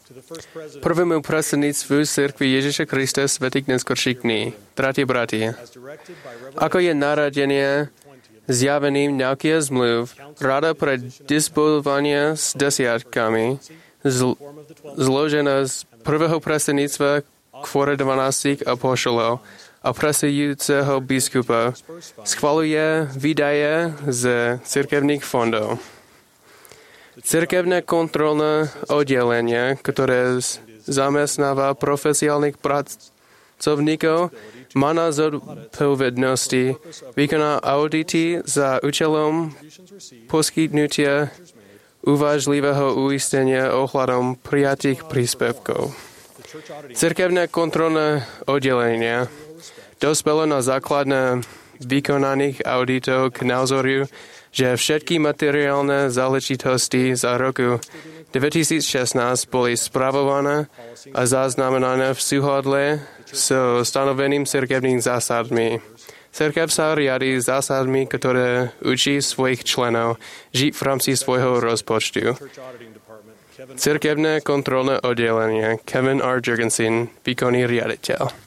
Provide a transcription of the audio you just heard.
Prvému predsedníctvu Cirkvi Ježiša Krista svätých neskorších dní. Tratie bratia, ako je naradenie zjavením nejakých zmluv, Rada pre disponovanie s desiatkami, zložená z prvého predsedníctva kvôre 12 apoštolov a predsedujúceho biskupa, schvaľuje výdaje z cirkevných fondov. Cirkevné kontrolné oddelenie, ktoré zamestnáva profesionálnych pracovníkov, má na zodpovednosti vykoná audity za účelom poskytnutia uvážlivého uistenia ohľadom prijatých príspevkov. Cirkevné kontrolné oddelenie dospelo na základne vykonaných auditov k názoru, že všetky materiálne záležitosti za roku 2016 boli spravované a zaznamenané v súhľadle so stanoveným cirkevným zásadmi. Cirkev sa riadi zásadmi, ktoré učí svojich členov žiť v rámci svojho rozpočtu. Cirkevné kontrolné oddelenie Kevin R. Jurgensen, výkonný riaditeľ.